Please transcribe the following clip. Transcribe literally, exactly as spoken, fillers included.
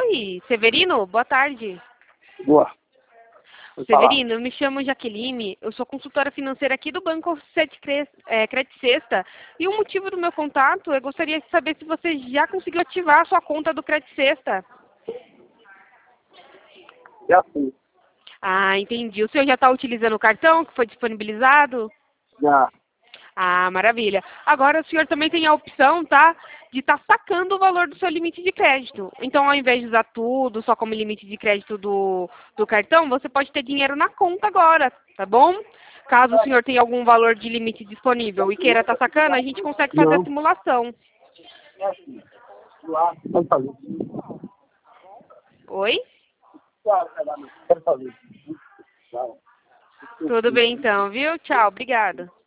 Oi, Severino, boa tarde. Boa. Severino, eu me chamo Jaqueline, eu sou consultora financeira aqui do Banco Sete Credit Sexta e o motivo do meu contato, eu gostaria de saber se você já conseguiu ativar a sua conta do Credit Sexta. Já sim. Ah, entendi. O senhor já está utilizando o cartão que foi disponibilizado? Já. Ah, maravilha. Agora o senhor também tem a opção, tá, de estar sacando o valor do seu limite de crédito. Então, ao invés de usar tudo só como limite de crédito do, do cartão, você pode ter dinheiro na conta agora, tá bom? Caso o senhor tenha algum valor de limite disponível e queira estar sacando, a gente consegue fazer a Não. simulação. Pode fazer. Oi? Pode fazer. Tudo bem então, viu? Tchau, obrigada.